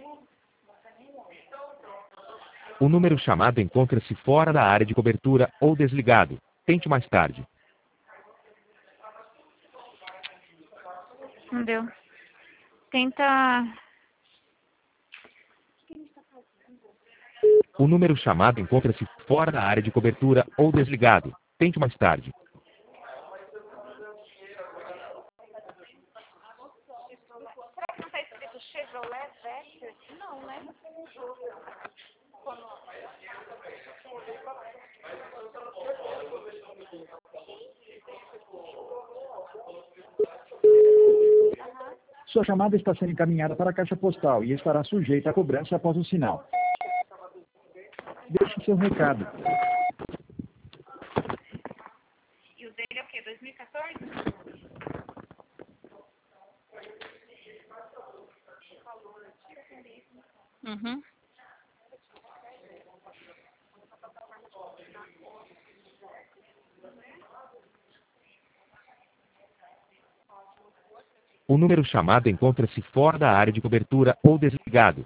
O número chamado encontra-se fora da área de cobertura ou desligado. Tente mais tarde. Não deu. Tenta... O número chamado encontra-se fora da área de cobertura ou desligado. Tente mais tarde. Será que não está escrito Chevrolet Vector? Não, né? Sua chamada está sendo encaminhada para a caixa postal e estará sujeita a cobrança após o sinal. Deixe seu recado. E o dele é o quê? 2014? Uhum. O número chamado encontra-se fora da área de cobertura ou desligado.